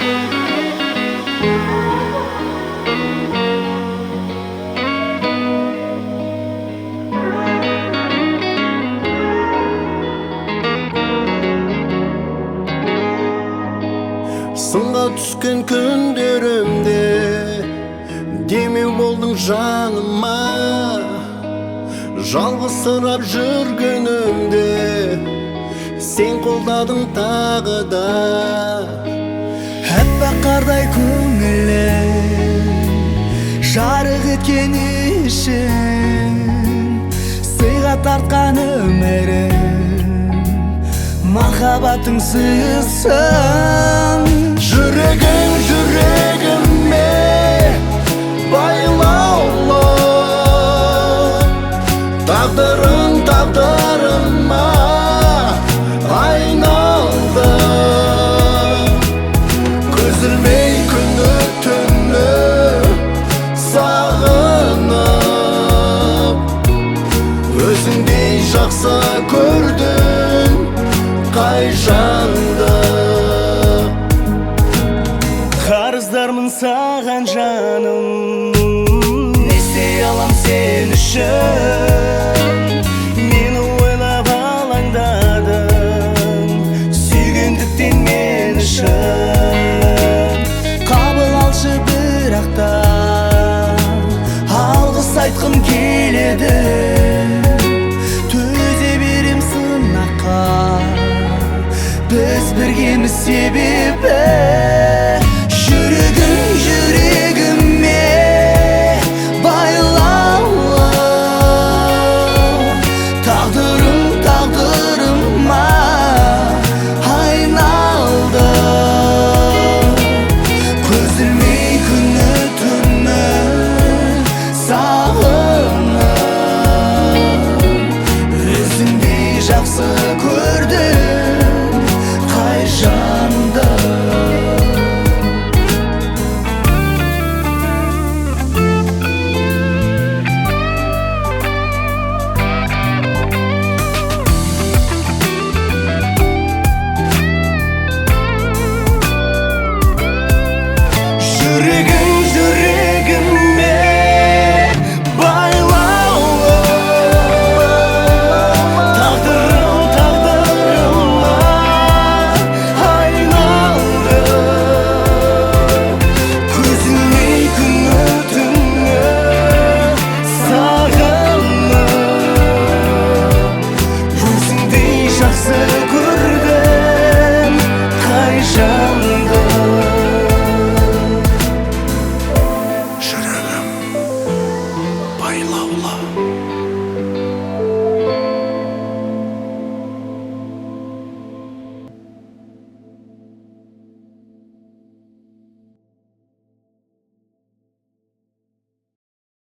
Сынға түскен күндерімде демеу болдың жаныма, жалғызсырап жүргенімде сен қолдадың тағы да. Әппақ қардай көңілім жарық еткен ішім, сыйға тартқан өмірім махаббатың сыйысың. Жүрегің жүрегіме байлаулы, тағдырың тағдырыма айналды. Көзілмей күні түні сағынып, өзіңдей жақсы көрдің қай жанды. Қарыздармын саған жаным, не істей алам сен үшін? Мені ойлап алаңдадың, сүйгендіктен мен үшін. Қабыл алшы бірақ та алғыс айтқым келеді. Төзе берем сынаққа, біз біргеміз себебі.